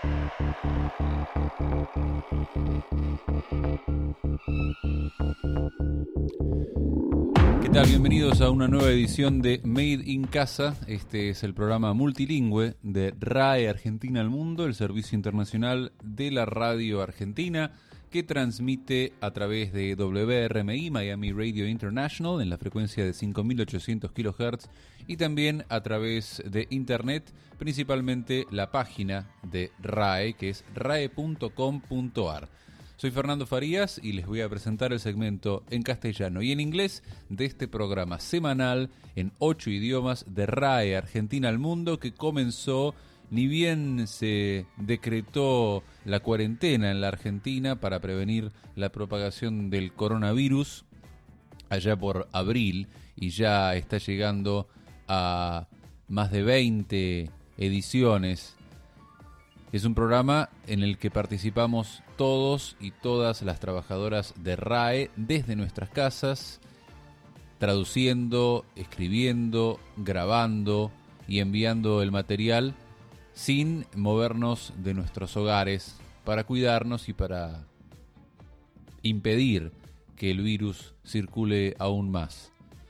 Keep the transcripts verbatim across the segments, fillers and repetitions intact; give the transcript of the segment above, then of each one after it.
¿Qué tal? Bienvenidos a una nueva edición de Made in Casa. Este es el programa multilingüe de R A E Argentina al Mundo, el servicio internacional de la radio argentina, que transmite a través de W R M I, Miami Radio International, en la frecuencia de cinco mil ochocientos kilohertz, y también a través de internet, principalmente la página de R A E, que es rae punto com punto ar. Soy Fernando Farías y les voy a presentar el segmento en castellano y en inglés de este programa semanal en ocho idiomas de R A E Argentina al Mundo, que comenzó ni bien se decretó la cuarentena en la Argentina para prevenir la propagación del coronavirus allá por abril, y ya está llegando a más de veinte ediciones. Es un programa en el que participamos todos y todas las trabajadoras de R A E desde nuestras casas, traduciendo, escribiendo, grabando y enviando el material sin movernos de nuestros hogares, para cuidarnos y para impedir que el virus circule aún más.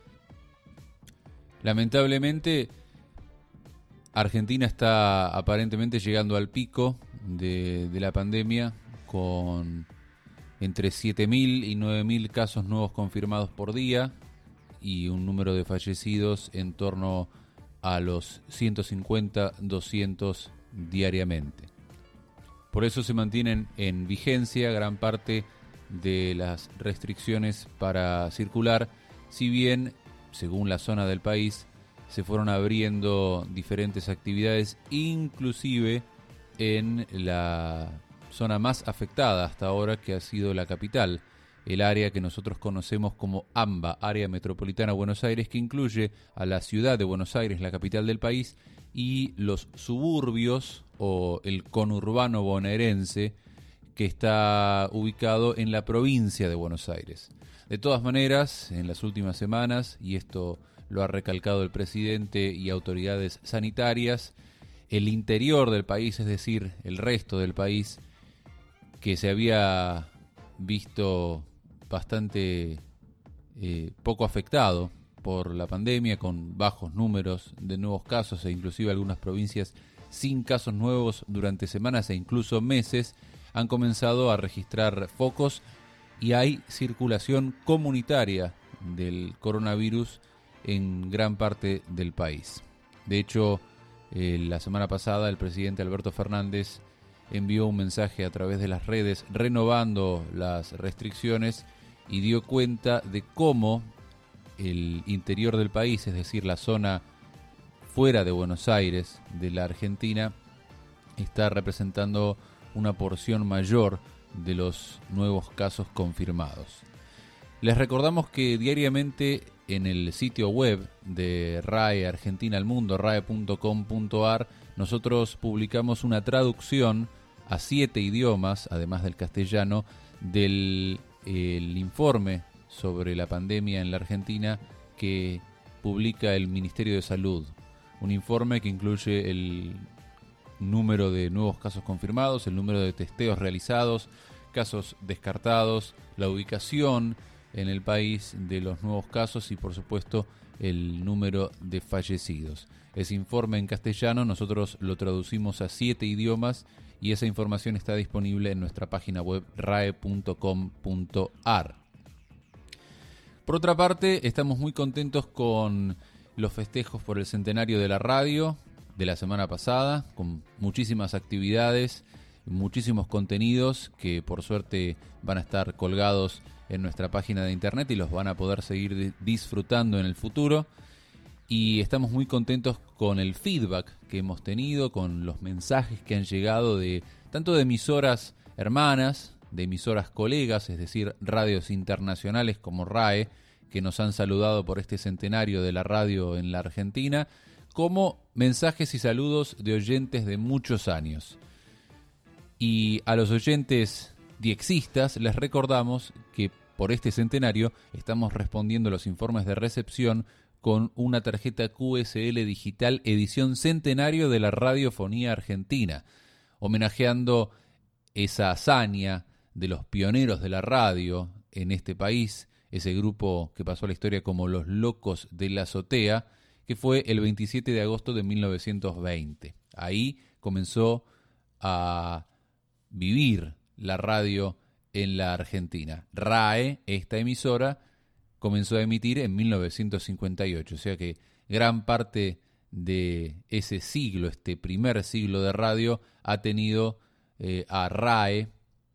Lamentablemente, Argentina está aparentemente llegando al pico de, de la pandemia, con entre siete mil y nueve mil casos nuevos confirmados por día y un número de fallecidos en torno a los ciento cincuenta, doscientos diariamente. Por eso se mantienen en vigencia gran parte de las restricciones para circular, si bien, según la zona del país, se fueron abriendo diferentes actividades, inclusive en la zona más afectada hasta ahora, que ha sido la capital, el área que nosotros conocemos como AMBA, Área Metropolitana Buenos Aires, que incluye a la ciudad de Buenos Aires, la capital del país, y los suburbios o el conurbano bonaerense, que está ubicado en la provincia de Buenos Aires. De todas maneras, en las últimas semanas, y esto lo ha recalcado el presidente y autoridades sanitarias, el interior del país, es decir, el resto del país, que se había visto bastante eh, poco afectado por la pandemia, con bajos números de nuevos casos e inclusive algunas provincias sin casos nuevos durante semanas e incluso meses, han comenzado a registrar focos y hay circulación comunitaria del coronavirus en gran parte del país. De hecho, eh, la semana pasada el presidente Alberto Fernández envió un mensaje a través de las redes renovando las restricciones y dio cuenta de cómo el interior del país, es decir, la zona fuera de Buenos Aires de la Argentina, está representando una porción mayor de los nuevos casos confirmados. Les recordamos que diariamente en el sitio web de R A E Argentina al Mundo, rae punto com punto ar, nosotros publicamos una traducción a siete idiomas, además del castellano, del el informe sobre la pandemia en la Argentina que publica el Ministerio de Salud. Un informe que incluye el número de nuevos casos confirmados, el número de testeos realizados, casos descartados, la ubicación en el país de los nuevos casos y, por supuesto, el número de fallecidos. Ese informe en castellano nosotros lo traducimos a siete idiomas y esa información está disponible en nuestra página web rae punto com punto ar. Por otra parte, estamos muy contentos con los festejos por el centenario de la radio de la semana pasada, con muchísimas actividades, muchísimos contenidos que por suerte van a estar colgados en nuestra página de internet y los van a poder seguir disfrutando en el futuro. Y estamos muy contentos con el feedback que hemos tenido, con los mensajes que han llegado de tanto de emisoras hermanas, de emisoras colegas, es decir, radios internacionales como R A E, que nos han saludado por este centenario de la radio en la Argentina, como mensajes y saludos de oyentes de muchos años. Y a los oyentes diexistas les recordamos que por este centenario estamos respondiendo los informes de recepción con una tarjeta Q S L digital edición centenario de la radiofonía argentina. homenajeando esa hazaña de los pioneros de la radio en este país, ese grupo que pasó a la historia como los Locos de la Azotea, que fue el veintisiete de agosto de mil novecientos veinte. Ahí comenzó a vivir la radio en la Argentina. RAE, esta emisora, comenzó a emitir en mil novecientos cincuenta y ocho, o sea que gran parte de ese siglo, este primer siglo de radio, ha tenido eh, a RAE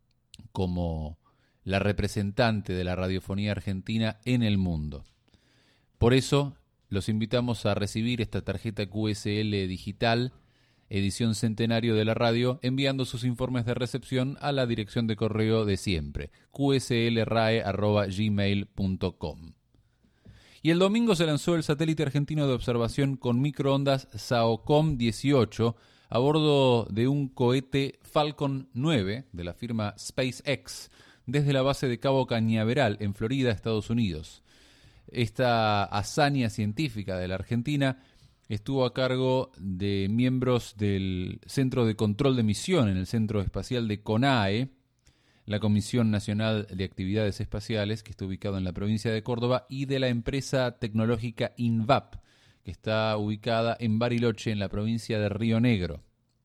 como la representante de la radiofonía argentina en el mundo. Por eso los invitamos a recibir esta tarjeta Q S L digital, edición centenario de la radio, enviando sus informes de recepción a la dirección de correo de siempre, q s l rae arroba gmail punto com. Y el domingo se lanzó el satélite argentino de observación con microondas SAOCOM dieciocho a bordo de un cohete Falcon nueve de la firma SpaceX desde la base de Cabo Cañaveral en Florida, Estados Unidos. Esta hazaña científica de la Argentina estuvo a cargo de miembros del Centro de Control de Misión en el Centro Espacial de CONAE, la Comisión Nacional de Actividades Espaciales, que está ubicado en la provincia de Córdoba, y de la empresa tecnológica INVAP, que está ubicada en Bariloche, en la provincia de Río Negro.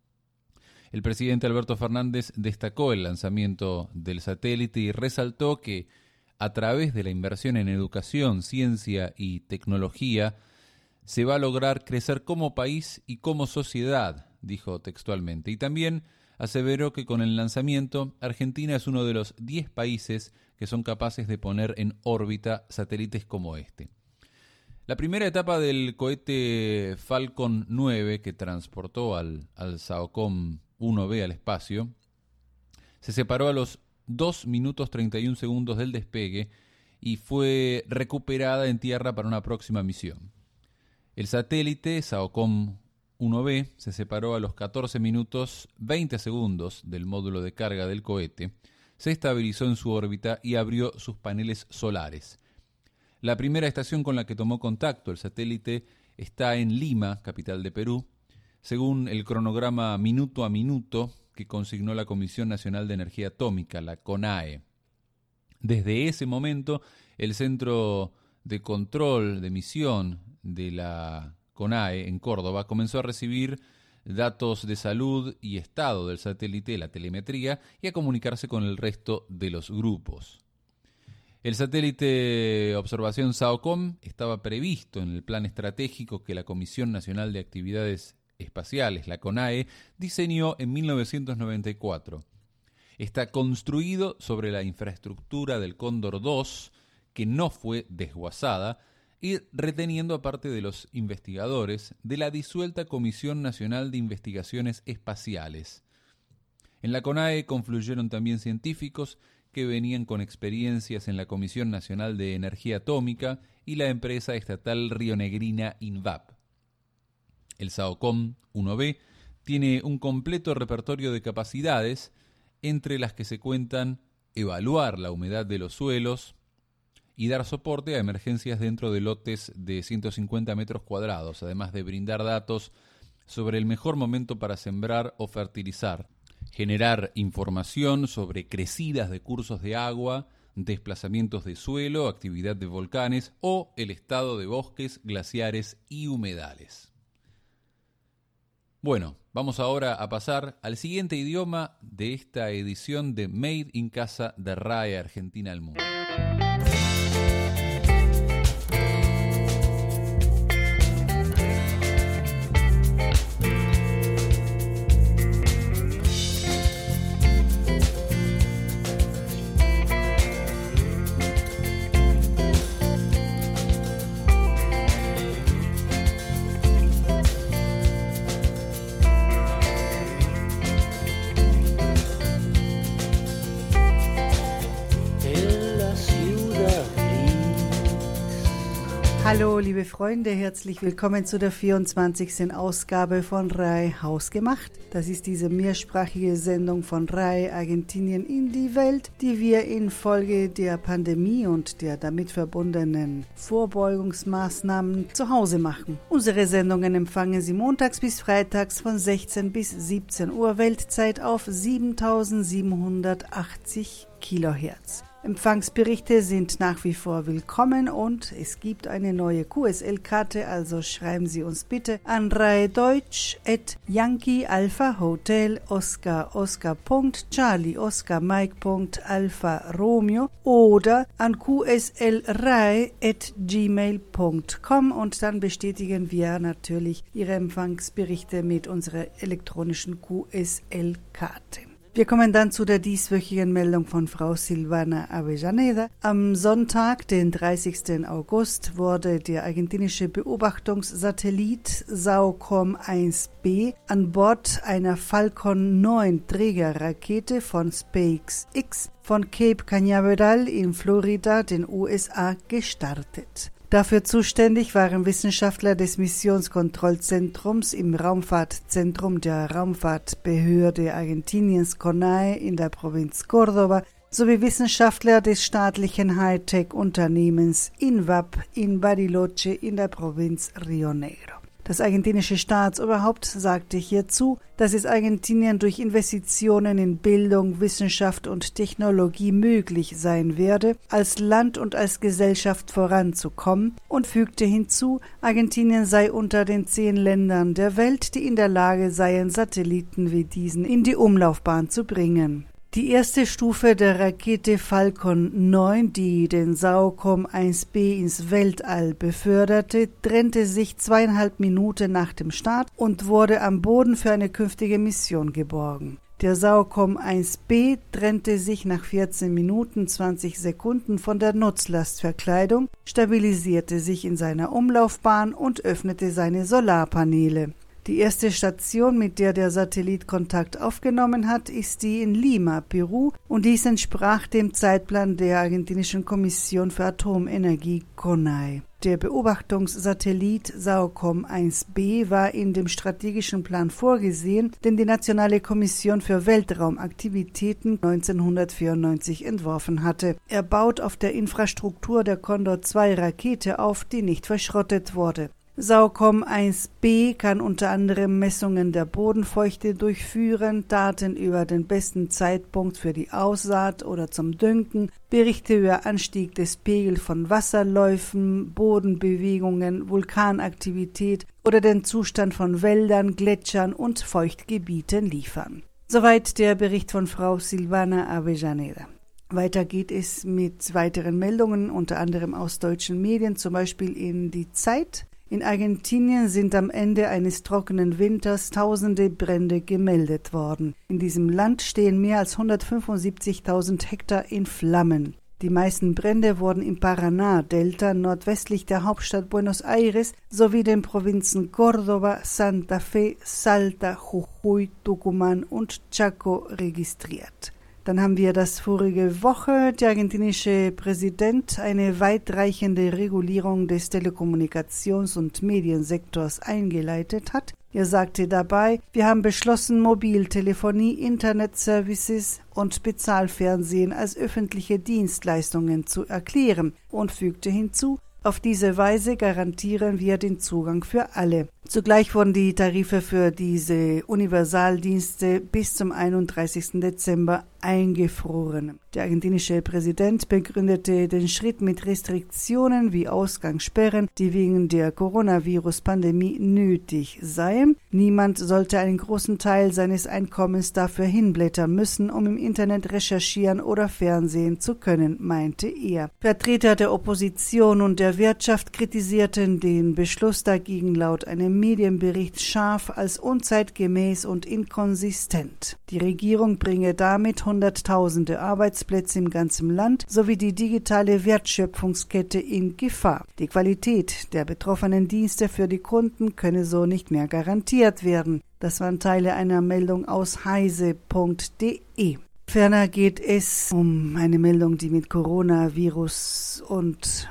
El presidente Alberto Fernández destacó el lanzamiento del satélite y resaltó que a través de la inversión en educación, ciencia y tecnología se va a lograr crecer como país y como sociedad, dijo textualmente. Y también aseveró que con el lanzamiento, Argentina es uno de los diez países que son capaces de poner en órbita satélites como este. La primera etapa del cohete Falcon nueve, que transportó al, al SAOCOM uno B al espacio, se separó a los dos minutos treinta y un segundos del despegue y fue recuperada en tierra para una próxima misión. El satélite SAOCOM uno B se separó a los catorce minutos veinte segundos del módulo de carga del cohete, se estabilizó en su órbita y abrió sus paneles solares. La primera estación con la que tomó contacto el satélite está en Lima, capital de Perú, según el cronograma minuto a minuto que consignó la Comisión Nacional de Energía Atómica, la CONAE. Desde ese momento, el Centro de Control de Misión de la CONAE en Córdoba comenzó a recibir datos de salud y estado del satélite, la telemetría, y a comunicarse con el resto de los grupos. El satélite Observación SAOCOM estaba previsto en el plan estratégico que la Comisión Nacional de Actividades Espaciales, la CONAE, diseñó en mil novecientos noventa y cuatro. Está construido sobre la infraestructura del Cóndor dos, que no fue desguazada, y reteniendo a parte de los investigadores de la disuelta Comisión Nacional de Investigaciones Espaciales. En la CONAE confluyeron también científicos que venían con experiencias en la Comisión Nacional de Energía Atómica y la empresa estatal rionegrina INVAP. El SAOCOM uno B tiene un completo repertorio de capacidades, entre las que se cuentan evaluar la humedad de los suelos y dar soporte a emergencias dentro de lotes de ciento cincuenta metros cuadrados, además de brindar datos sobre el mejor momento para sembrar o fertilizar, generar información sobre crecidas de cursos de agua, desplazamientos de suelo, actividad de volcanes o el estado de bosques, glaciares y humedales. Bueno, vamos ahora a pasar al siguiente idioma de esta edición de Made in Casa de RAE Argentina al Mundo. En la Hallo liebe Freunde, herzlich willkommen zu der vierundzwanzigsten Ausgabe von R A I Hausgemacht. Das ist diese mehrsprachige Sendung von R A I Argentinien in die Welt, die wir infolge der Pandemie und der damit verbundenen Vorbeugungsmaßnahmen zu Hause machen. Unsere Sendungen empfangen Sie montags bis freitags von sechzehn bis siebzehn Uhr Weltzeit auf siebentausendsiebenhundertachtzig Kilohertz. Empfangsberichte sind nach wie vor willkommen und es gibt eine neue Q S L-Karte, also schreiben Sie uns bitte an raideutsch at Yankee Alpha Hotel Oscar Oscar Punkt Charlie Oscar Mike Punkt Alpha Romeo oder an q s l rai at gmail Punkt com und dann bestätigen wir natürlich Ihre Empfangsberichte mit unserer elektronischen Q S L-Karte. Wir kommen dann zu der dieswöchigen Meldung von Frau Silvana Avellaneda. Am Sonntag, den dreißigsten August, wurde der argentinische Beobachtungssatellit SAOCOM eins b an Bord einer Falcon neun Trägerrakete von SpaceX von Cape Canaveral in Florida, den U S A, gestartet. Dafür zuständig waren Wissenschaftler des Missionskontrollzentrums im Raumfahrtzentrum der Raumfahrtbehörde Argentiniens CONAE in der Provinz Córdoba sowie Wissenschaftler des staatlichen Hightech-Unternehmens INVAP in Bariloche in der Provinz Río Negro. Das argentinische Staatsoberhaupt sagte hierzu, dass es Argentinien durch Investitionen in Bildung, Wissenschaft und Technologie möglich sein werde, als Land und als Gesellschaft voranzukommen und fügte hinzu, Argentinien sei unter den zehn Ländern der Welt, die in der Lage seien, Satelliten wie diesen in die Umlaufbahn zu bringen. Die erste Stufe der Rakete Falcon neun, die den SAOCOM eins b ins Weltall beförderte, trennte sich zweieinhalb Minuten nach dem Start und wurde am Boden für eine künftige Mission geborgen. Der SAOCOM eins b trennte sich nach vierzehn Minuten zwanzig Sekunden von der Nutzlastverkleidung, stabilisierte sich in seiner Umlaufbahn und öffnete seine Solarpaneele. Die erste Station, mit der der Satellit Kontakt aufgenommen hat, ist die in Lima, Peru, und dies entsprach dem Zeitplan der argentinischen Kommission für Atomenergie CONAE. Der Beobachtungssatellit SAOCOM eins b war in dem strategischen Plan vorgesehen, den die Nationale Kommission für Weltraumaktivitäten neunzehnhundertvierundneunzig entworfen hatte. Er baut auf der Infrastruktur der Condor zwei Rakete auf, die nicht verschrottet wurde. SAOCOM eins b kann unter anderem Messungen der Bodenfeuchte durchführen, Daten über den besten Zeitpunkt für die Aussaat oder zum Düngen, Berichte über Anstieg des Pegels von Wasserläufen, Bodenbewegungen, Vulkanaktivität oder den Zustand von Wäldern, Gletschern und Feuchtgebieten liefern. Soweit der Bericht von Frau Silvana Avellaneda. Weiter geht es mit weiteren Meldungen, unter anderem aus deutschen Medien, zum Beispiel in Die Zeit. In Argentinien sind am Ende eines trockenen Winters tausende Brände gemeldet worden. In diesem Land stehen mehr als hundertfünfundsiebzigtausend Hektar in Flammen. Die meisten Brände wurden im Paraná-Delta nordwestlich der Hauptstadt Buenos Aires sowie den Provinzen Córdoba, Santa Fe, Salta, Jujuy, Tucumán und Chaco registriert. Dann haben wir, dass vorige Woche der argentinische Präsident eine weitreichende Regulierung des Telekommunikations- und Mediensektors eingeleitet hat. Er sagte dabei, wir haben beschlossen, Mobiltelefonie, Internetservices und Bezahlfernsehen als öffentliche Dienstleistungen zu erklären und fügte hinzu, auf diese Weise garantieren wir den Zugang für alle. Zugleich wurden die Tarife für diese Universaldienste bis zum einunddreißigsten Dezember eingefroren. Der argentinische Präsident begründete den Schritt mit Restriktionen wie Ausgangssperren, die wegen der Coronavirus-Pandemie nötig seien. Niemand sollte einen großen Teil seines Einkommens dafür hinblättern müssen, um im Internet recherchieren oder fernsehen zu können, meinte er. Vertreter der Opposition und der Wirtschaft kritisierten den Beschluss dagegen laut einem Medienbericht scharf als unzeitgemäß und inkonsistent. Die Regierung bringe damit Hunderttausende Arbeitsplätze im ganzen Land sowie die digitale Wertschöpfungskette in Gefahr. Die Qualität der betroffenen Dienste für die Kunden könne so nicht mehr garantiert werden. Das waren Teile einer Meldung aus heise punkt de. Ferner geht es um eine Meldung, die mit Coronavirus und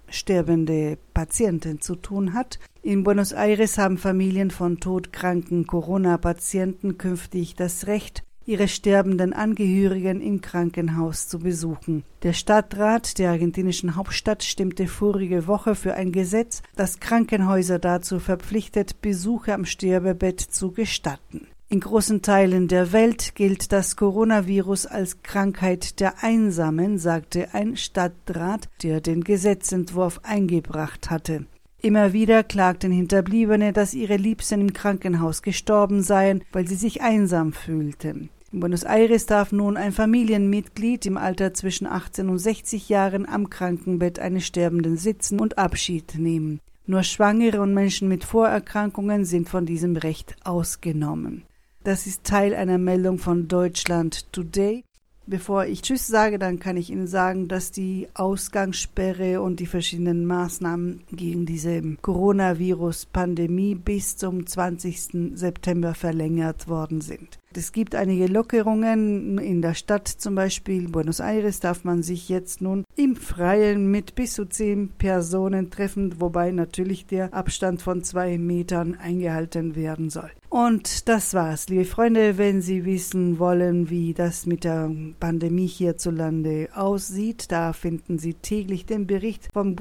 sterbende Patienten zu tun hat. In Buenos Aires haben Familien von todkranken Corona-Patienten künftig das Recht, ihre sterbenden Angehörigen im Krankenhaus zu besuchen. Der Stadtrat der argentinischen Hauptstadt stimmte vorige Woche für ein Gesetz, das Krankenhäuser dazu verpflichtet, Besuche am Sterbebett zu gestatten. In großen Teilen der Welt gilt das Coronavirus als Krankheit der Einsamen, sagte ein Stadtrat, der den Gesetzentwurf eingebracht hatte. Immer wieder klagten Hinterbliebene, dass ihre Liebsten im Krankenhaus gestorben seien, weil sie sich einsam fühlten. In Buenos Aires darf nun ein Familienmitglied im Alter zwischen achtzehn und sechzig Jahren am Krankenbett eines Sterbenden sitzen und Abschied nehmen. Nur Schwangere und Menschen mit Vorerkrankungen sind von diesem Recht ausgenommen. Das ist Teil einer Meldung von Deutschland Today. Bevor ich Tschüss sage, dann kann ich Ihnen sagen, dass die Ausgangssperre und die verschiedenen Maßnahmen gegen diese Coronavirus-Pandemie bis zum zwanzigsten September verlängert worden sind. Es gibt einige Lockerungen. In der Stadt, zum Beispiel Buenos Aires, darf man sich jetzt nun im Freien mit bis zu zehn Personen treffen, wobei natürlich der Abstand von zwei Metern eingehalten werden soll. Und das war's, liebe Freunde. Wenn Sie wissen wollen, wie das mit der Pandemie hierzulande aussieht, da finden Sie täglich den Bericht vom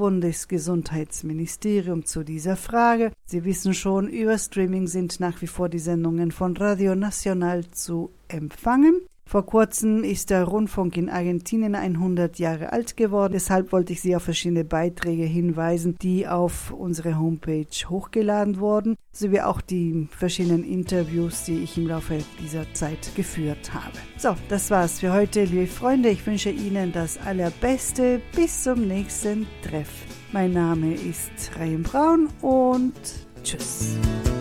Bundesgesundheitsministerium zu dieser Frage. Sie wissen schon, über Streaming sind nach wie vor die Sendungen von Radio Nacional zu empfangen. Vor kurzem ist der Rundfunk in Argentinien hundert Jahre alt geworden. Deshalb wollte ich Sie auf verschiedene Beiträge hinweisen, die auf unsere Homepage hochgeladen wurden, sowie auch die verschiedenen Interviews, die ich im Laufe dieser Zeit geführt habe. So, das war's für heute, liebe Freunde. Ich wünsche Ihnen das Allerbeste. Bis zum nächsten Treff. Mein Name ist Ryan Braun und tschüss.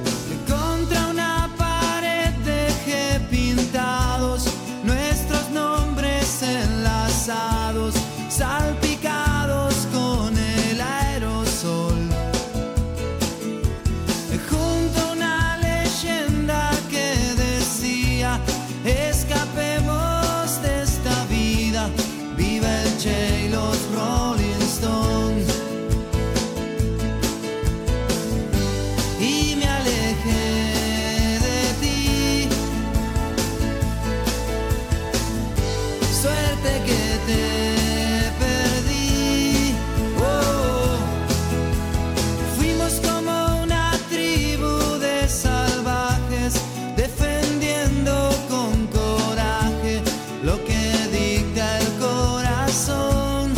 Nuestros nombres enlazados, salpicados con el aerosol, junto a una leyenda que decía: escapemos de esta vida, viva el Che y los Rolling Stones. Y me alejé que te perdí, oh, fuimos como una tribu de salvajes, defendiendo con coraje lo que dicta el corazón.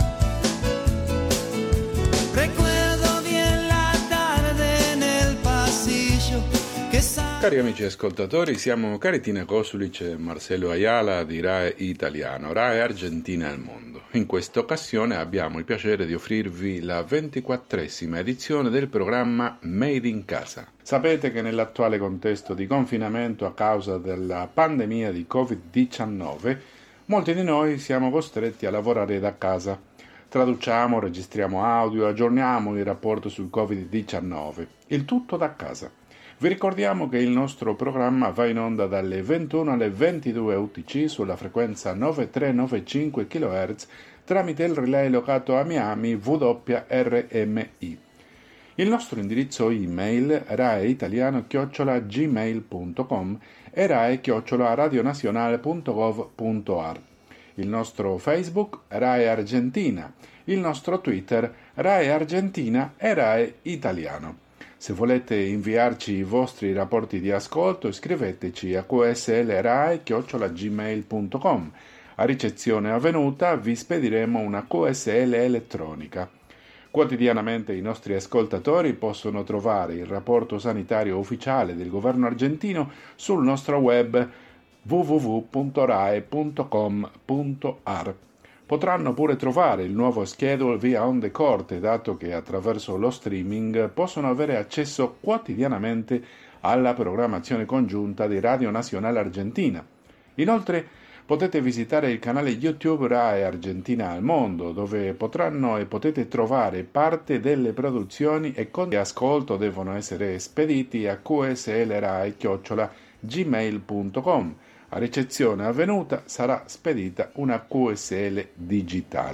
Recuerdo bien la tarde en el pasillo che sa- Cari amici ascoltatori, siamo Caritina Kosulic e Marcelo Ayala di RAE Italiano, RAE Argentina al Mondo. In questa occasione abbiamo il piacere di offrirvi la ventiquattresima edizione del programma Made in Casa. Sapete che nell'attuale contesto di confinamento a causa della pandemia di covid diciannove, molti di noi siamo costretti a lavorare da casa. Traduciamo, registriamo audio, aggiorniamo il rapporto sul covid diciannove, il tutto da casa. Vi ricordiamo che il nostro programma va in onda dalle ventuno alle ventidue U T C sulla frequenza nove tre nove cinque chilohertz tramite il relay locato a Miami W R M I. Il nostro indirizzo email raeitaliano chiocciola gmail punto com e rae chiocciola radionazionale punto gov punto a r. Il nostro Facebook RAE Argentina, il nostro Twitter RAE Argentina e RAE Italiano. Se volete inviarci i vostri rapporti di ascolto, scriveteci a q s l rae chiocciola gmail punto com. A ricezione avvenuta vi spediremo una Q S L elettronica. Quotidianamente i nostri ascoltatori possono trovare il rapporto sanitario ufficiale del governo argentino sul nostro web w w w punto rae punto com punto a r. Potranno pure trovare il nuovo schedule via onde corte, dato che attraverso lo streaming possono avere accesso quotidianamente alla programmazione congiunta di Radio Nazionale Argentina. Inoltre potete visitare il canale YouTube RAE Argentina al Mondo, dove potranno e potete trovare parte delle produzioni e con di ascolto devono essere spediti a q s l rae chiocciola gmail punto com. A ricezione avvenuta sarà spedita una Q S L digitale.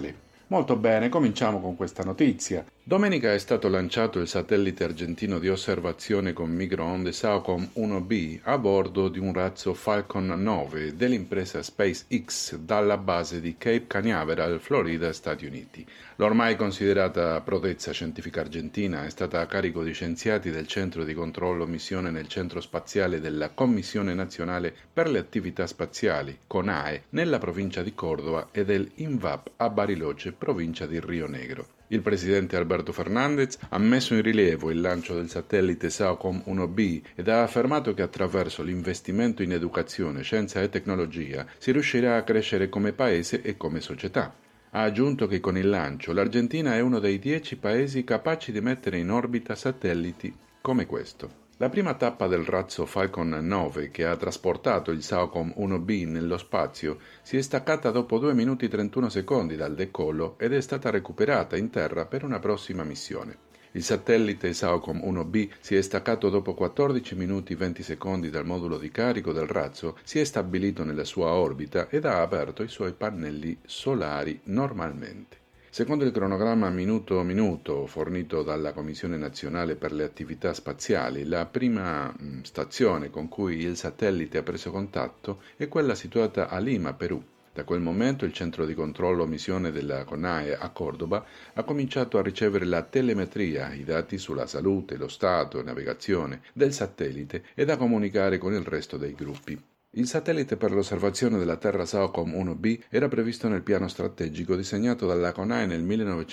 Molto bene, cominciamo con questa notizia. Domenica è stato lanciato il satellite argentino di osservazione con microonde SAOCOM uno B a bordo di un razzo Falcon nove dell'impresa SpaceX dalla base di Cape Canaveral, Florida, Stati Uniti. L'ormai considerata prodezza scientifica argentina è stata a carico di scienziati del Centro di Controllo Missione nel Centro Spaziale della Commissione Nazionale per le Attività Spaziali, CONAE, nella provincia di Cordova e del INVAP a Bariloche, provincia di Rio Negro. Il presidente Alberto Fernández ha messo in rilievo il lancio del satellite SAOCOM uno B ed ha affermato che attraverso l'investimento in educazione, scienza e tecnologia si riuscirà a crescere come paese e come società. Ha aggiunto che con il lancio l'Argentina è uno dei dieci paesi capaci di mettere in orbita satelliti come questo. La prima tappa del razzo Falcon nove, che ha trasportato il SAOCOM uno B nello spazio, si è staccata dopo due minuti e trentuno secondi dal decollo ed è stata recuperata in terra per una prossima missione. Il satellite SAOCOM uno B si è staccato dopo quattordici minuti e venti secondi dal modulo di carico del razzo, si è stabilito nella sua orbita ed ha aperto i suoi pannelli solari normalmente. Secondo il cronogramma minuto a minuto fornito dalla Commissione Nazionale per le Attività Spaziali, la prima mh, stazione con cui il satellite ha preso contatto è quella situata a Lima, Perù. Da quel momento il centro di controllo missione della CONAE a Cordoba ha cominciato a ricevere la telemetria, i dati sulla salute, lo stato e navigazione del satellite ed a comunicare con il resto dei gruppi. Il satellite per l'osservazione della Terra SAOCOM uno B era previsto nel piano strategico disegnato dalla CONAE nel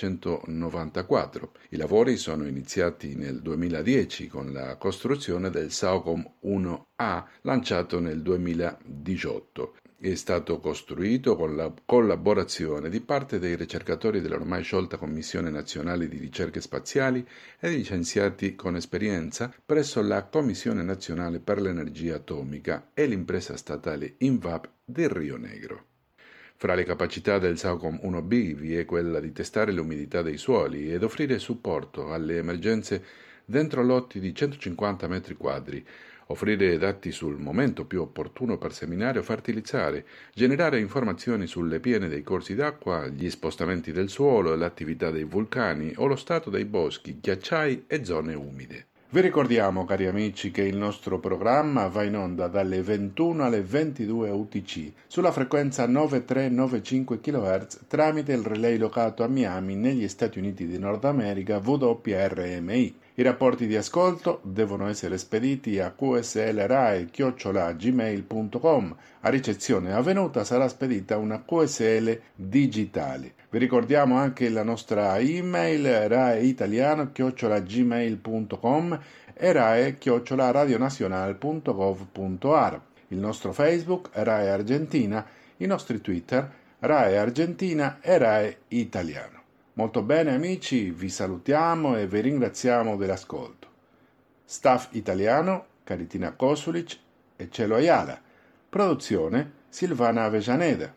millenovecentonovantaquattro. I lavori sono iniziati nel duemiladieci con la costruzione del SAOCOM uno A lanciato nel duemiladiciotto. È stato costruito con la collaborazione di parte dei ricercatori dell'ormai sciolta Commissione Nazionale di Ricerche Spaziali e di scienziati con esperienza presso la Commissione Nazionale per l'Energia Atomica e l'impresa statale INVAP di Rio Negro. Fra le capacità del SAOCOM uno B vi è quella di testare l'umidità dei suoli ed offrire supporto alle emergenze dentro lotti di centocinquanta metri quadri, offrire dati sul momento più opportuno per seminare o fertilizzare, generare informazioni sulle piene dei corsi d'acqua, gli spostamenti del suolo, l'attività dei vulcani o lo stato dei boschi, ghiacciai e zone umide. Vi ricordiamo, cari amici, che il nostro programma va in onda dalle ventuno alle ventidue U T C sulla frequenza nove tre nove cinque chilohertz tramite il relay locato a Miami negli Stati Uniti di Nord America W R M I. I rapporti di ascolto devono essere spediti a q s l rae chiocciola gmail punto com. A ricezione avvenuta sarà spedita una Q S L digitale. Vi ricordiamo anche la nostra email raeitaliano chiocciola gmail punto com e rae chiocciola radionazionale punto gov punto a r. Il nostro Facebook Rae Argentina, i nostri Twitter Rae Argentina e Rae Italiano. Molto bene amici, vi salutiamo e vi ringraziamo dell'ascolto. Staff italiano Caritina Kosulic e Celo Ayala. Produzione Silvana Avellaneda.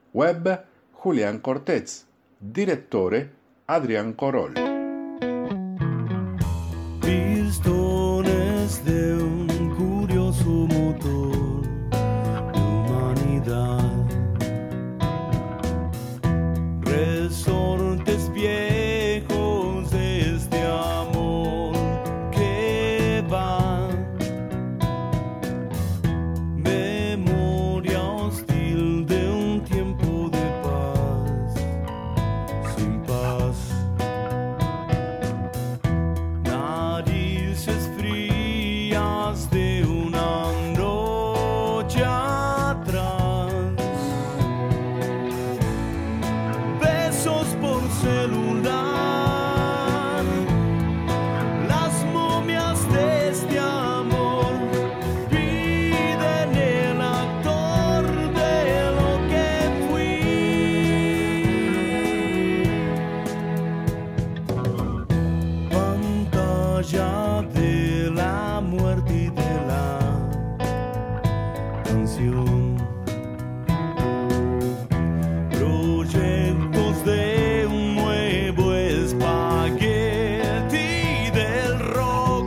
Web Julián Cortez. Direttore Adrián Corol. Pistones de un curioso motor de humanidad, resortes viejos de este amor que va, memoria hostil de un tiempo de paz, sin paz, narices frías de una noche atrás, besos por celular, las momias de este amor piden el actor de lo que fui. Pantalla de la muerte y de la canción, proyectos de un nuevo espagueti del rock.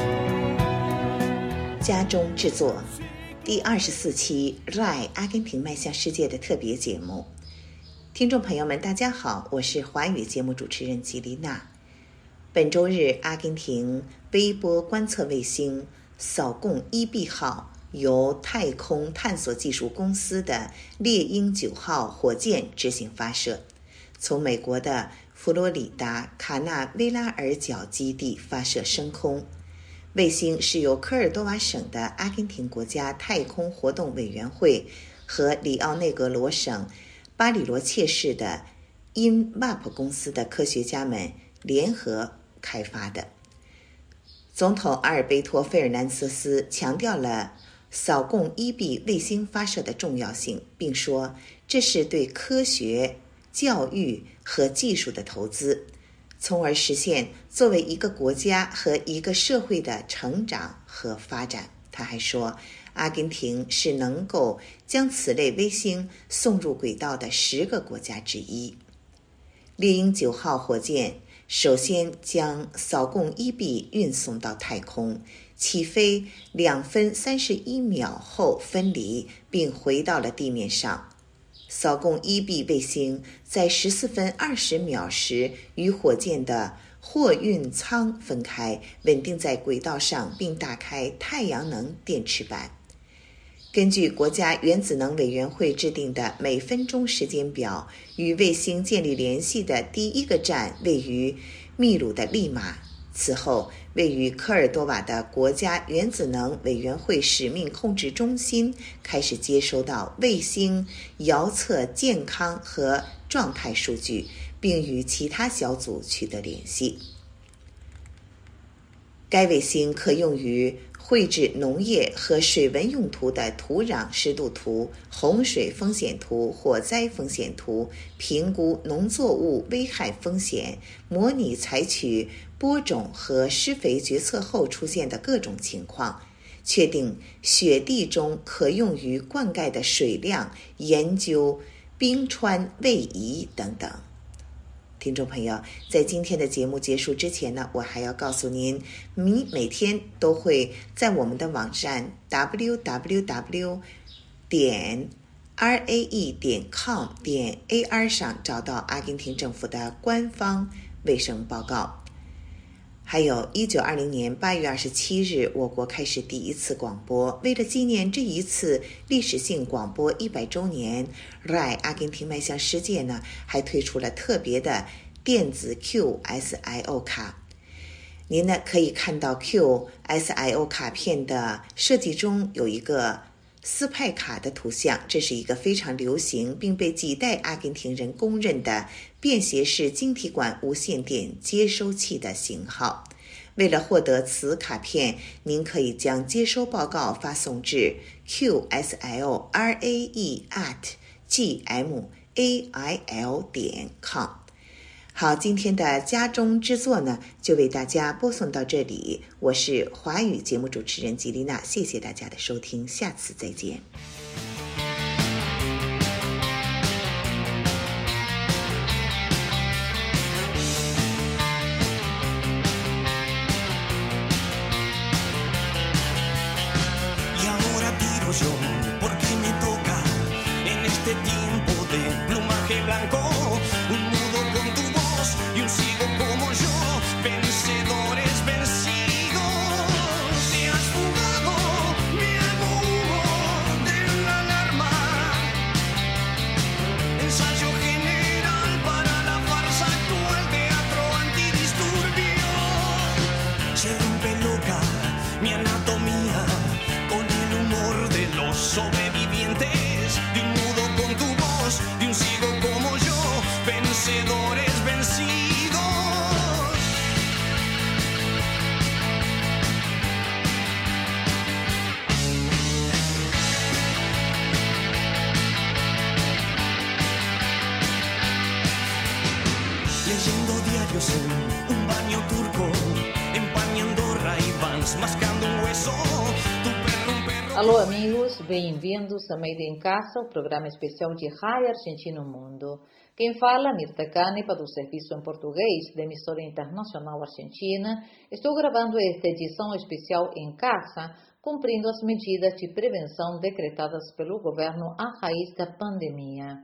家中制作第二十四期 R A I 阿根廷迈向世界的特别节目， 听众朋友们，大家好，我是华语节目主持人吉丽娜。本周日，阿根廷微波观测卫星扫贡一 B 号由太空探索技术公司的猎鹰九号火箭执行发射，从美国的佛罗里达卡纳维拉尔角基地发射升空。卫星是由科尔多瓦省的阿根廷国家太空活动委员会和里奥内格罗省巴里罗切市的因 M A P 公司的科学家们联合开发的。总统阿尔贝托·费尔南瑟斯强调了扫贡一 B 卫星发射的重要性，并说这是对科学、教育和技术的投资，从而实现作为一个国家和一个社会的成长和发展。他还说，阿根廷是能够将此类卫星送入轨道的十个国家之一。猎鹰九号火箭首先将扫贡一 B 运送到太空，起飞两分三十一秒后分离，并回到了地面上。扫贡一 B 卫星在十四分二十秒时与火箭的货运舱分开，稳定在轨道上，并打开太阳能电池板。根据国家原子能委员会制定的每分钟时间表，与卫星建立联系的第一个站位于秘鲁的利马。此后，位于科尔多瓦的国家原子能委员会使命控制中心开始接收到卫星遥测健康和状态数据，并与其他小组取得联系。该卫星可用于绘制农业和水文用途的土壤湿度图、洪水风险图、火灾风险图，评估农作物危害风险，模拟采取播种和施肥决策后出现的各种情况，确定雪地中可用于灌溉的水量，研究冰川位移等等。听众朋友，在今天的节目结束之前呢，我还要告诉您，你每天都会在我们的网站 w w w 点 r a e 点 com 点 a r 上找到阿根廷政府的官方卫生报告。还有一九二零年八月二十七日，我国开始第一次广播。为了纪念这一次历史性广播一百周年 ，R A I 阿根廷迈向世界呢，还推出了特别的电子 Q S I O 卡。您呢可以看到 Q S I O 卡片的设计中有一个斯派卡的图像，这是一个非常流行并被几代阿根廷人公认的便携式晶体管无线电接收器的型号。为了获得此卡片，您可以将接收报告发送至 Q S I O R A E at G M A I L 点 com。好，今天的家中之作呢，就为大家播送到这里。我是华语节目主持人吉丽娜，谢谢大家的收听，下次再见。 Alô amigos, bem-vindos a Made in Casa, o programa especial de R A I Argentina no Mundo. Quem fala, Mirta Canepa, do Serviço em Português da Emissora Internacional Argentina. Estou gravando esta edição especial em casa, cumprindo as medidas de prevenção decretadas pelo governo a raiz da pandemia.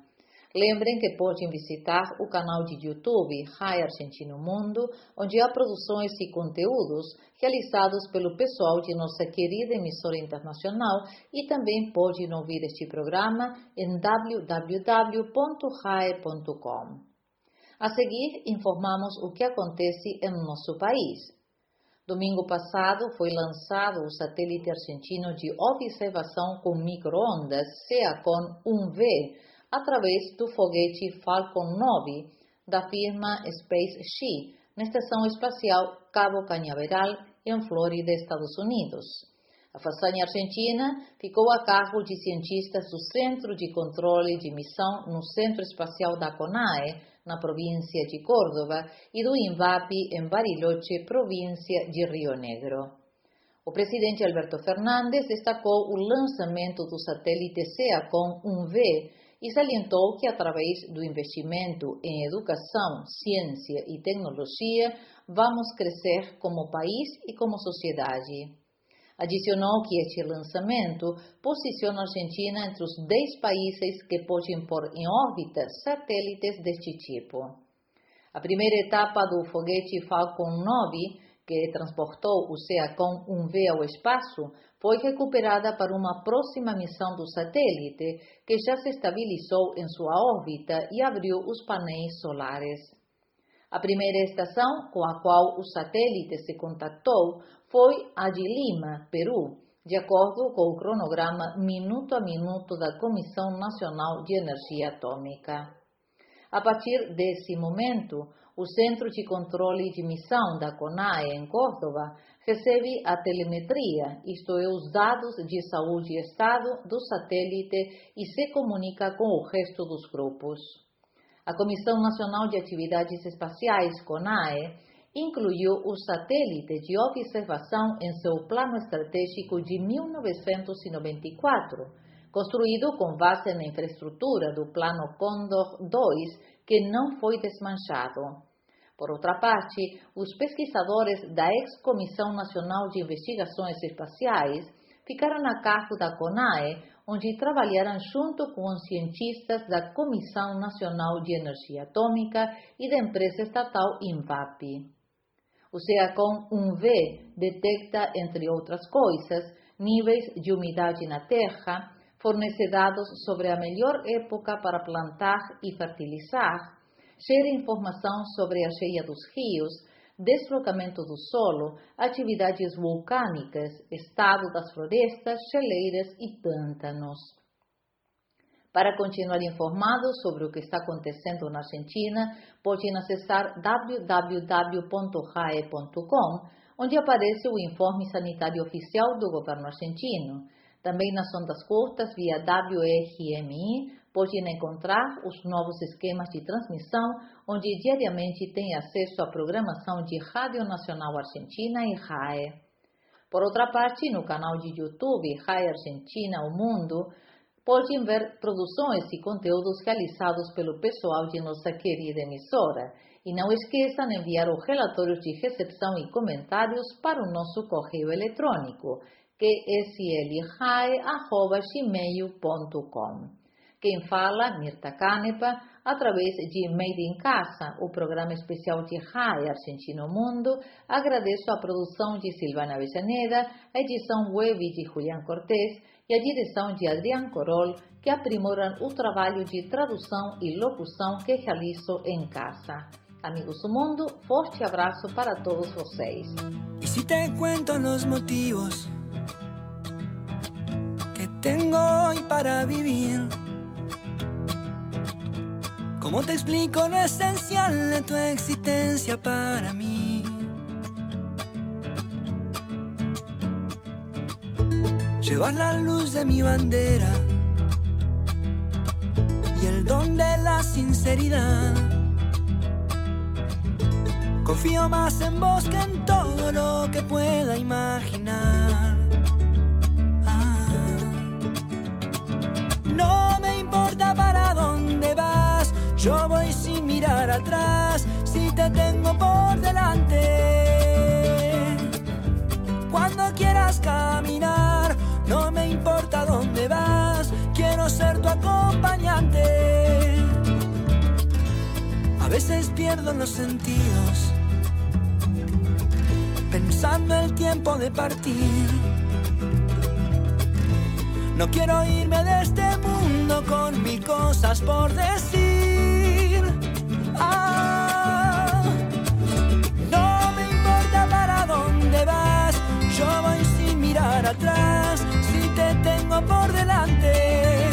Lembrem que podem visitar o canal de YouTube Rai Argentino Mundo, onde há produções e conteúdos realizados pelo pessoal de nossa querida emissora internacional e também podem ouvir este programa em w w w ponto rai ponto com. A seguir, informamos o que acontece em nosso país. Domingo passado foi lançado o satélite argentino de observação com micro-ondas SEACON um V, através do foguete Falcon nove da firma SpaceX, na Estação Espacial Cabo Cañaveral, em Flórida, Estados Unidos. A façanha argentina ficou a cargo de cientistas do Centro de Controle de Missão no Centro Espacial da CONAE, na província de Córdoba, e do INVAP em Bariloche, província de Rio Negro. O presidente Alberto Fernández destacou o lançamento do satélite SEACON um V e salientou que, através do investimento em educação, ciência e tecnologia, vamos crescer como país e como sociedade. Adicionou que este lançamento posiciona a Argentina entre os dez países que podem pôr em órbita satélites deste tipo. A primeira etapa do foguete Falcon nove, que transportou o SEACON um V ao espaço, foi recuperada para uma próxima missão do satélite, que já se estabilizou em sua órbita e abriu os painéis solares. A primeira estação com a qual o satélite se contactou foi a de Lima, Peru, de acordo com o cronograma minuto a minuto da Comissão Nacional de Energia Atômica. A partir desse momento, o Centro de Controle de Missão da CONAE em Córdoba recebe a telemetria, isto é, os dados de saúde e estado do satélite e se comunica com o resto dos grupos. A Comissão Nacional de Atividades Espaciais, CONAE, incluiu o satélite de observação em seu plano estratégico de mil novecentos e noventa e quatro, construído com base na infraestrutura do Plano Cóndor dois, que não foi desmanchado. Por outra parte, os pesquisadores da ex-Comissão Nacional de Investigações Espaciais ficaram a cargo da CONAE, onde trabalharam junto com os cientistas da Comissão Nacional de Energia Atômica e da empresa estatal INVAP. O SEACON um V detecta, entre outras coisas, níveis de umidade na terra, fornece dados sobre a melhor época para plantar e fertilizar, gera informação sobre a cheia dos rios, deslocamento do solo, atividades vulcânicas, estado das florestas, geleiras e pântanos. Para continuar informado sobre o que está acontecendo na Argentina, podem acessar w w w ponto rai ponto com, onde aparece o informe sanitário oficial do governo argentino. Também nas ondas curtas, via W R M I, podem encontrar os novos esquemas de transmissão, onde diariamente tem acesso à programação de Rádio Nacional Argentina e R A E. Por outra parte, no canal de YouTube Rai Argentina o Mundo, podem ver produções e conteúdos realizados pelo pessoal de nossa querida emissora. E não esqueçam de enviar os relatórios de recepção e comentários para o nosso correio eletrônico, que é s l rai arroba gmail ponto com. Quem fala, Mirta Canepa, através de Made in Casa, o programa especial de Rai Argentino Mundo. Agradeço a produção de Silvana Avellaneda, a edição web de Julián Cortés e a direção de Adrián Corol, que aprimoram o trabalho de tradução e locução que realizo em casa. Amigos do mundo, forte abraço para todos vocês. Y si te cuento los motivos que tengo hoy para vivir, ¿cómo te explico lo esencial de tu existencia para mí? Llevas la luz de mi bandera y el don de la sinceridad. Confío más en vos que en todo lo que pueda imaginar. Ah. No me importa para dónde vas, yo voy sin mirar atrás, si te tengo por delante. Cuando quieras caminar, no me importa dónde vas, quiero ser tu acompañante. veces pierdo los sentidos, pensando el tiempo de partir. No quiero irme de este mundo con mil cosas por decir. Ah, no me importa para dónde vas, yo voy sin mirar atrás, si te tengo por delante.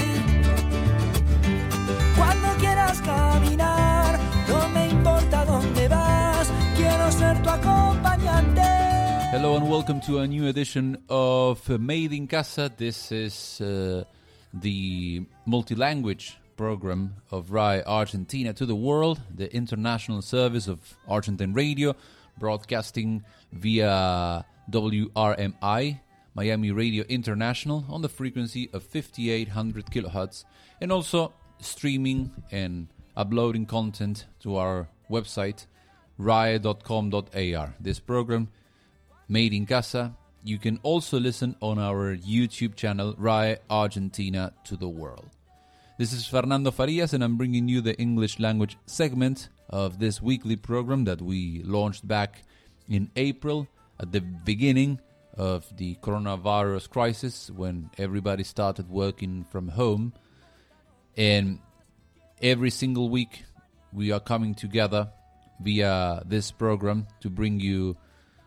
Cuando quieras caminar, no me importa dónde vas, quiero ser tu acompañante. Hello and welcome to a new edition of Made in Casa. This is uh, the multi-language program of R A E Argentina to the world, the international service of Argentine radio, broadcasting via W R M I, Miami Radio International, on the frequency of fifty-eight hundred kilohertz, and also streaming and uploading content to our website, rae dot com dot a r. This program, Made in Casa, you can also listen on our YouTube channel, R A E Argentina to the world. This is Fernando Farias, and I'm bringing you the English language segment of this weekly program that we launched back in April, at the beginning of the coronavirus crisis, when everybody started working from home. And every single week we are coming together via this program to bring you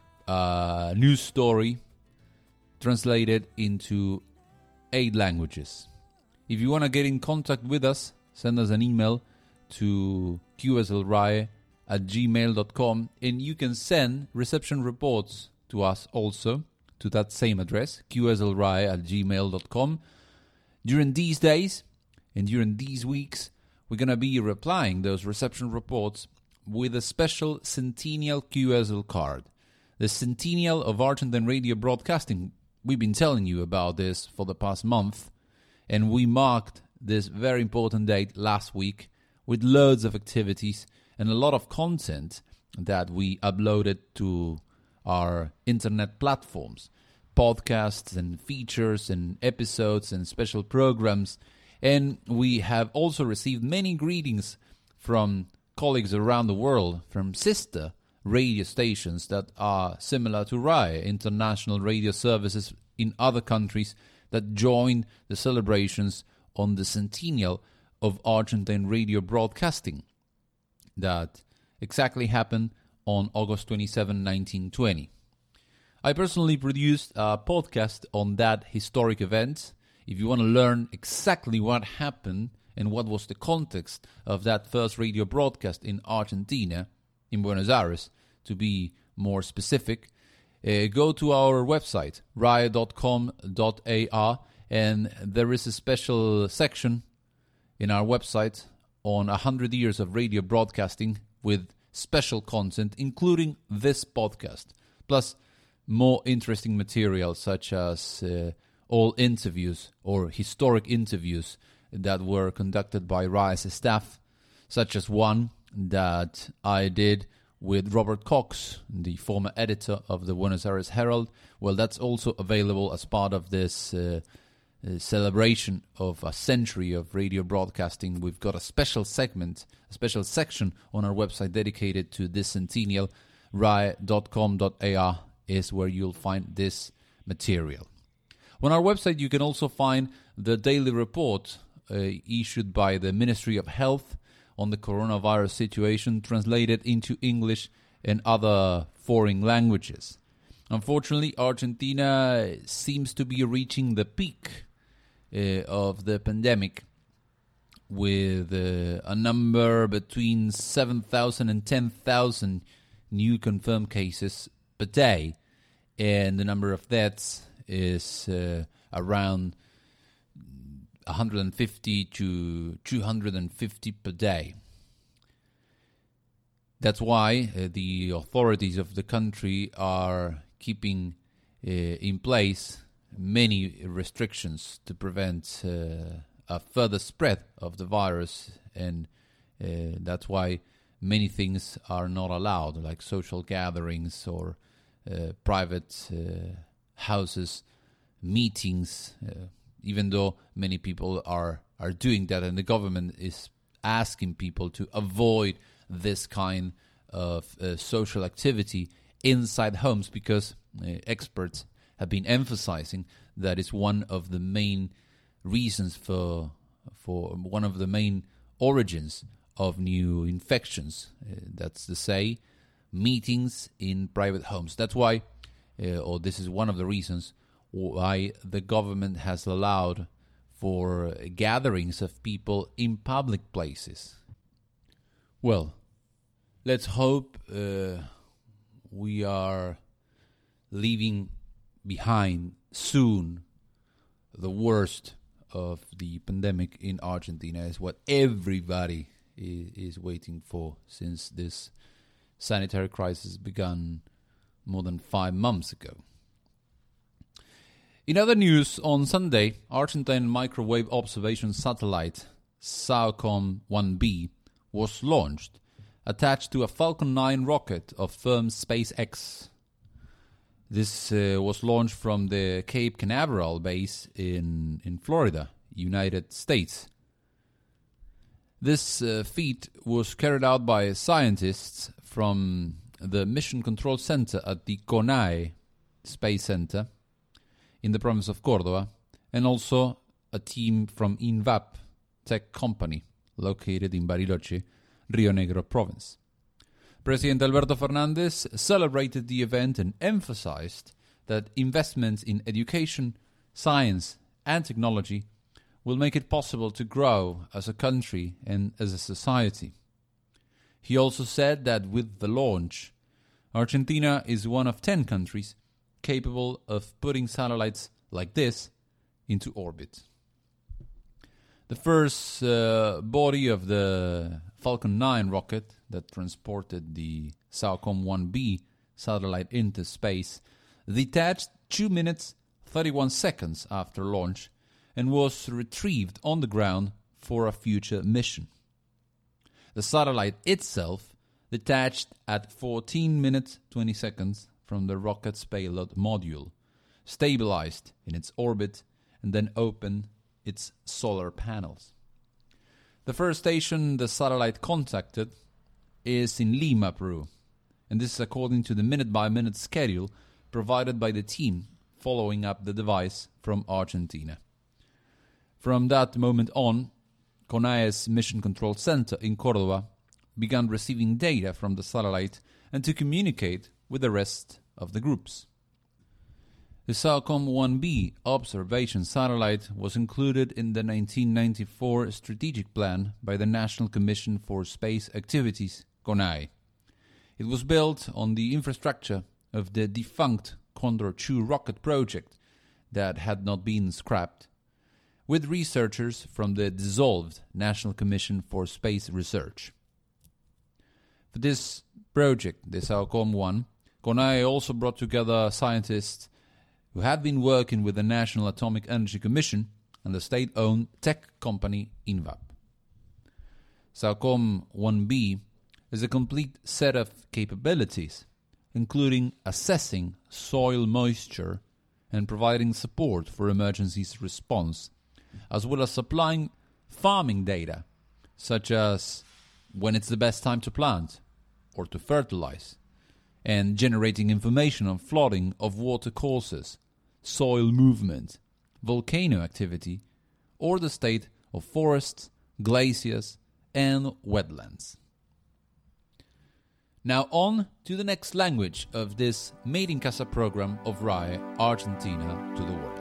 a news story translated into eight languages. If you want to get in contact with us, send us an email to q s l rae at gmail dot com, and you can send reception reports to us also to that same address, q s l rae at gmail dot com. During these days and during these weeks, we're going to be replying those reception reports with a special Centennial Q S L card. The Centennial of Argentine Radio Broadcasting. We've been telling you about this for the past month, and we marked this very important date last week with loads of activities and a lot of content that we uploaded to our internet platforms. Podcasts and features and episodes and special programs. And we have also received many greetings from colleagues around the world, from sister radio stations that are similar to R A E, international radio services in other countries that joined the celebrations on the Centennial of Argentine Radio Broadcasting that exactly happened on August twenty-seventh, nineteen twenty. I personally produced a podcast on that historic event. If you want to learn exactly what happened and what was the context of that first radio broadcast in Argentina, in Buenos Aires, to be more specific, uh, go to our website, rae dot com dot a r, and there is a special section in our website on one hundred years of radio broadcasting with special content, including this podcast, plus more interesting material such as uh, all interviews or historic interviews that were conducted by R A E's staff, such as one that I did with Robert Cox, the former editor of the Buenos Aires Herald. Well, that's also available as part of this uh, uh, celebration of a century of radio broadcasting. We've got a special segment, a special section on our website dedicated to this centennial. rae dot com dot a r is where you'll find this material. On our website, you can also find the daily report uh, issued by the Ministry of Health on the coronavirus situation, translated into English and other foreign languages. Unfortunately, Argentina seems to be reaching the peak uh, of the pandemic, with uh, a number between seven thousand and ten thousand new confirmed cases per day, and the number of deaths is uh, around one hundred fifty to two hundred fifty per day. That's why uh, the authorities of the country are keeping uh, in place many restrictions to prevent uh, a further spread of the virus, and uh, that's why many things are not allowed, like social gatherings or uh, private uh, houses, meetings, uh, even though many people are, are doing that, and the government is asking people to avoid this kind of uh, social activity inside homes, because uh, experts have been emphasizing that it's one of the main reasons for for one of the main origins of new infections. Uh, that's to say, meetings in private homes. That's why, uh, or this is one of the reasons why the government has allowed for gatherings of people in public places. Well, let's hope uh, we are leaving behind soon the worst of the pandemic in Argentina, is what everybody is, is waiting for, since this sanitary crisis began more than five months ago. In other news, on Sunday, Argentine microwave observation satellite SAOCOM one B was launched, attached to a Falcon nine rocket of firm SpaceX. This uh, was launched from the Cape Canaveral base in, in Florida, United States. This uh, feat was carried out by scientists from the Mission Control Center at the CONAE Space Center in the province of Córdoba, and also a team from INVAP Tech Company, located in Bariloche, Rio Negro province. President Alberto Fernández celebrated the event and emphasized that investments in education, science, and technology will make it possible to grow as a country and as a society. He also said that with the launch, Argentina is one of ten countries capable of putting satellites like this into orbit. The first uh, body of the Falcon nine rocket that transported the SAOCOM one B satellite into space detached two minutes thirty-one seconds after launch and was retrieved on the ground for a future mission. The satellite itself detached at fourteen minutes twenty seconds from the rocket's payload module, stabilized in its orbit, and then opened its solar panels. The first station the satellite contacted is in Lima, Peru, and this is according to the minute-by-minute schedule provided by the team following up the device from Argentina. From that moment on, CONAE's Mission Control Center in Córdoba began receiving data from the satellite and to communicate with the rest of the groups. The SAOCOM one B observation satellite was included in the nineteen ninety-four strategic plan by the National Commission for Space Activities, CONAE. It was built on the infrastructure of the defunct Condor two rocket project that had not been scrapped, with researchers from the dissolved National Commission for Space Research. For this project, the SAOCOM one, CONAE also brought together scientists who had been working with the National Atomic Energy Commission and the state-owned tech company INVAP. SAOCOM one B is a complete set of capabilities, including assessing soil moisture and providing support for emergencies response, as well as supplying farming data, such as when it's the best time to plant or to fertilize, and generating information on flooding of water courses, soil movement, volcano activity, or the state of forests, glaciers, and wetlands. Now on to the next language of this Made in Casa program of R A E Argentina to the World.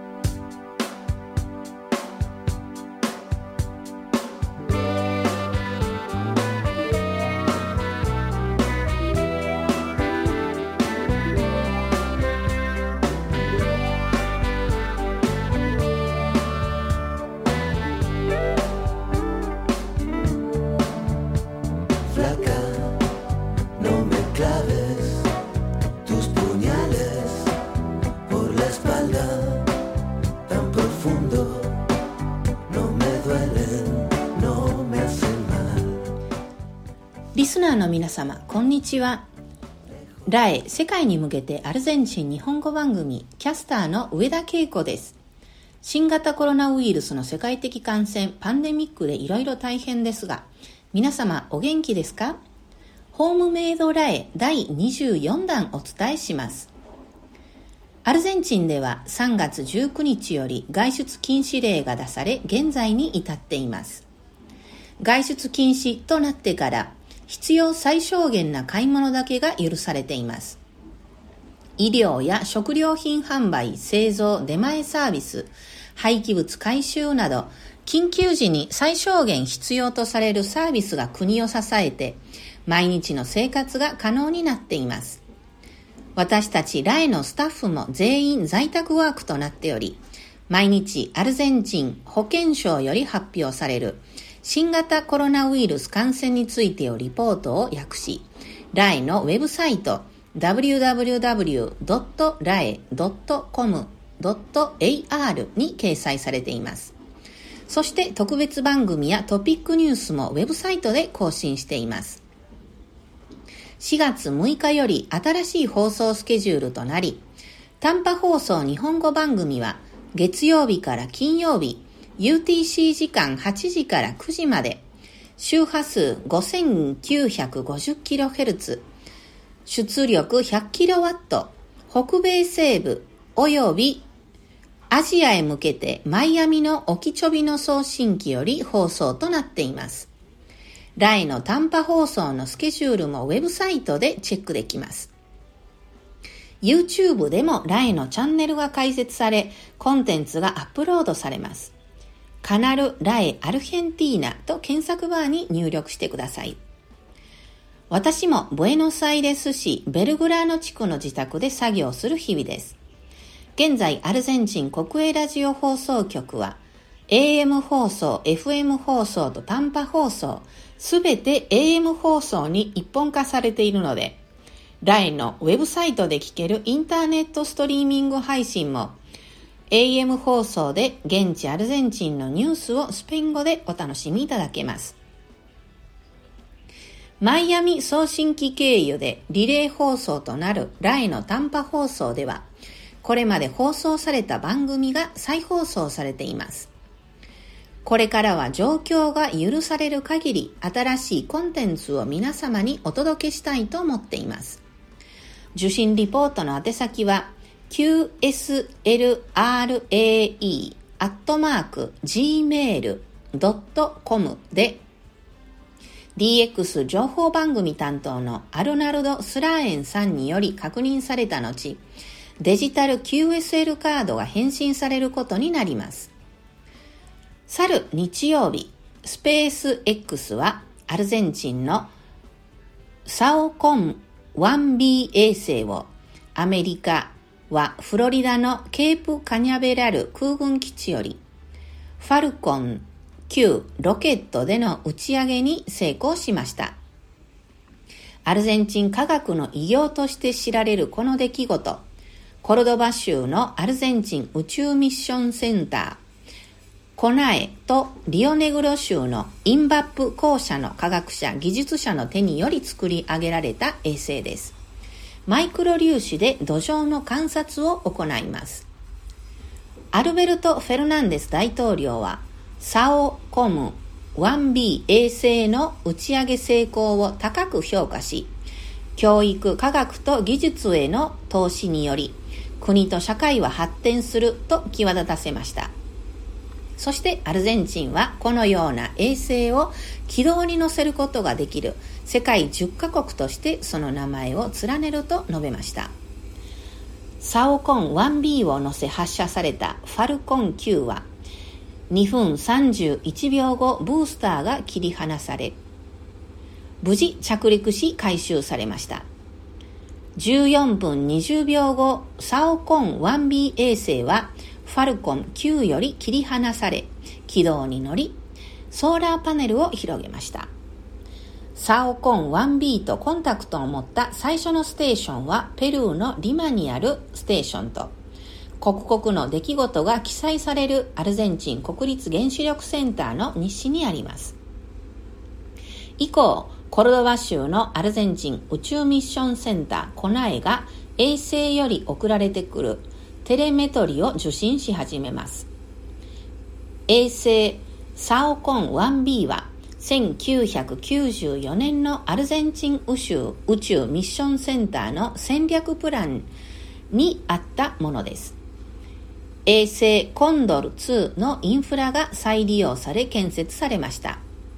リスナーの皆様、こんにちは。ラエ世界に向けてアルゼンチン日本語番組キャスターの上田恵子です。新型コロナウイルスの世界的感染パンデミックでいろいろ大変ですが、 皆様お元気ですか？ホームメイドラエだいにじゅうよんだんお伝えします。アルゼンチンではさんがつじゅうくにちより外出禁止令が出され、現在に至っています。外出禁止となってから必要最小限な買い物だけが許されています。医療や食料品販売、製造、出前サービス、廃棄物回収など緊急時に最小限必要とされるサービスが国を支えて毎日の生活が可能になっています。私たちラエのスタッフも全員在宅ワークとなっており、毎日アルゼンチン保健省より発表される新型コロナウイルス感染についてのリポートを訳し、ラエのウェブサイト ダブリューダブリューダブリュードットラエドットコムドットエーアール に掲載されています。そして特別番組やトピックニュースもウェブサイトで更新しています。しがつむいかより新しい放送スケジュールとなり、短波放送日本語番組は月曜日から金曜日、ユーティーシー 時間はちじからくじまで、周波数 ごせんきゅうひゃくごじゅっキロヘルツ、出力 ひゃくキロワット、北米西部およびアジアへ向けてマイアミのオキチョビの送信機より放送となっています。ラエの短波放送のスケジュールもウェブサイトでチェックできます。YouTube でもラエのチャンネルが開設され、コンテンツがアップロードされます。カナルラエアルヘンティーナと検索バーに入力してください。私もブエノスアイレス市ベルグラーノ地区の自宅で作業する日々です。現在アルゼンチン国営ラジオ放送局は エーエム 放送、エフエム 放送と短波放送、すべて エーエム 放送に一本化されているので、ラエのウェブサイトで聞けるインターネットストリーミング配信も エーエム 放送で現地アルゼンチンのニュースをスペイン語でお楽しみいただけます。マイアミ送信機経由でリレー放送となるラエの短波放送では、これまで放送された番組が再放送されています。これからは状況が許される限り新しいコンテンツを皆様にお届けしたいと思っています。受信リポートの宛先は キューエスエルアールエーイー アットマーク ジーメール ドットコム で ディーエックス 情報番組担当のアルナルド・スラーエンさんにより確認された後、デジタル キューエスエル カードが返信されることになります。去る日曜日、スペース X はアルゼンチンのサオコン ワンビー 衛星をアメリカはフロリダのケープカニャベラル空軍基地よりファルコンきゅうロケットでの打ち上げに成功しました。アルゼンチン科学の偉業として知られるこの出来事、コルドバ州のアルゼンチン宇宙ミッションセンターコナエとリオネグロ州のインバップ校舎の科学者技術者の手により作り上げられた衛星です。マイクロ粒子で土壌の観察を行います。アルベルト・フェルナンデス大統領はサオコム ワンビー 衛星の打ち上げ成功を高く評価し、教育、科学と技術への投資により国と社会は発展すると際立たせました。そしてアルゼンチンはこのような衛星を軌道に乗せることができる世界じゅっカ国としてその名前を連ねると述べました。サオコン ワンビー を乗せ発射されたファルコンきゅうはにふんさんじゅういちびょうごブースターが切り離され、無事着陸し回収されました。じゅうよんぷんにじゅうびょうご、サオコン ワンビー 衛星はファルコンきゅうより切り離され、軌道に乗り、ソーラーパネルを広げました。サオコン ワンビー とコンタクトを持った最初のステーションはペルーのリマにあるステーションと、刻々の出来事が記載されるアルゼンチン国立原子力センターの日誌にあります。以降、コルドバ州のアルゼンチン宇宙ミッションセンターコナエが衛星より送られてくるテレメトリを受信し始めます。衛星サオコン ワンビー はせんきゅうひゃくきゅうじゅうよねんのアルゼンチン宇宙、宇宙ミッションセンターの戦略プランにあったものです。衛星コンドルツーのインフラが再利用され建設されました。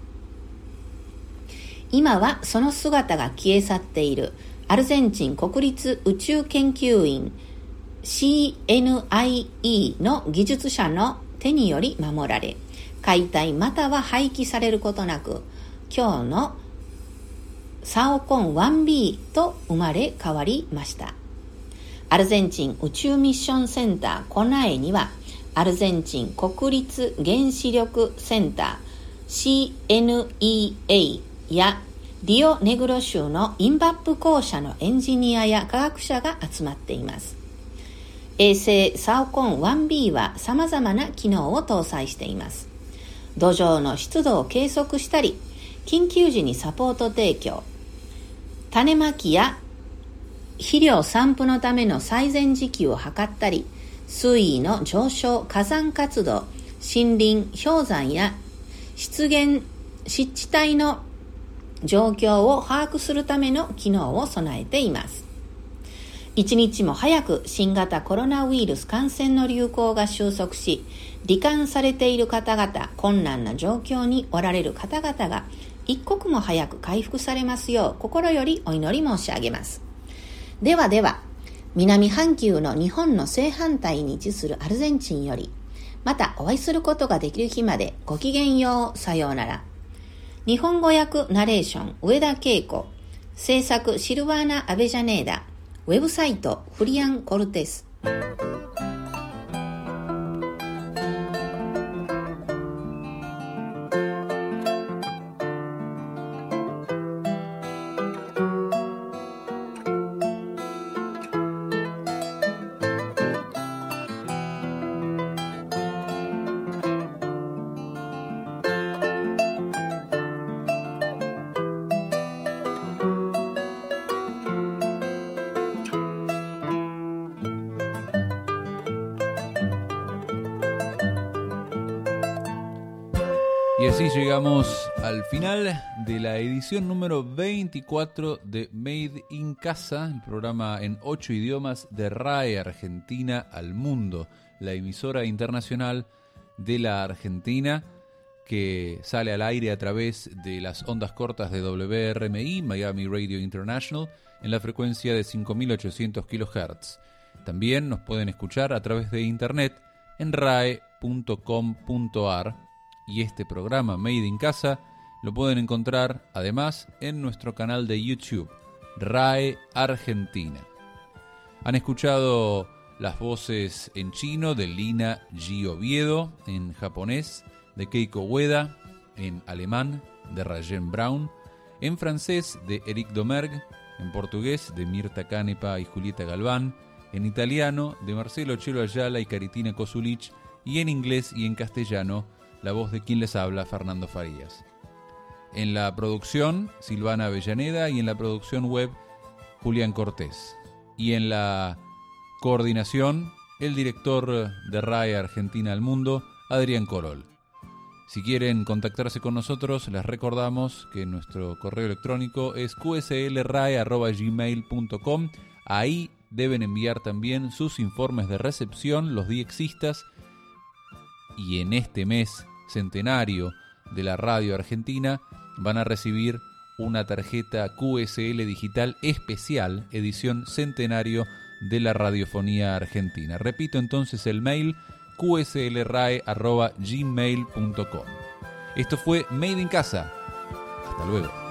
今はその姿が消え去っているアルゼンチン国立宇宙研究院 シーエヌアイイー の技術者の手により守られ、解体または廃棄されることなく、今日のサオコン ワンビー と生まれ変わりました。アルゼンチン宇宙ミッションセンターコナエには、アルゼンチン国立原子力センター シーエヌイーエー やリオネグロ州のインバップ校舎のエンジニアや科学者が集まっています。衛星サオコン ワンビー は様々な機能を搭載しています。土壌の湿度を計測したり、緊急時にサポート提供、種まきや肥料散布のための最善時期を測ったり、水位の上昇、火山活動、森林、氷山や湿原、湿地帯の状況を把握するための機能を備えています。一日も早く新型コロナウイルス感染の流行が収束し、罹患されている方々、困難な状況におられる方々が一刻も早く回復されますよう心よりお祈り申し上げます。ではでは、南半球の日本の正反対に位置するアルゼンチンより、またお会いすることができる日までごきげんよう、さようなら。日本語訳ナレーション上田恵子、制作シルバーナ・アベジャネーダ、ウェブサイトフリアン・コルテス。 Y así llegamos al final de la edición número veinticuatro de Made in Casa, el programa en ocho idiomas de R A E Argentina al Mundo, la emisora internacional de la Argentina que sale al aire a través de las ondas cortas de W R M I, Miami Radio International, en la frecuencia de cinco mil ochocientos kilohertz. También nos pueden escuchar a través de internet en rae punto com punto ar. Y este programa Made in Casa lo pueden encontrar además en nuestro canal de YouTube, R A E Argentina. Han escuchado las voces en chino de Lina G. Oviedo, en japonés de Keiko Ueda, en alemán de Rayen Brown, en francés de Eric Domergue, en portugués de Mirta Canepa y Julieta Galván, en italiano de Marcelo Chelo Ayala y Caritina Kosulich, y en inglés y en castellano la voz de quien les habla, Fernando Farías. En la producción, Silvana Avellaneda, y en la producción web, Julián Cortés. Y en la coordinación, el director de R A E Argentina al Mundo, Adrián Corol. Si quieren contactarse con nosotros, les recordamos que nuestro correo electrónico es cu ese ele rae arroba gmail punto com. Ahí deben enviar también sus informes de recepción, los diexistas, y en este mes centenario de la radio argentina van a recibir una tarjeta Q S L digital especial, edición centenario de la radiofonía argentina. Repito entonces el mail, cu ese ele rae arroba gmail punto com. Esto fue Made in Casa. Hasta luego.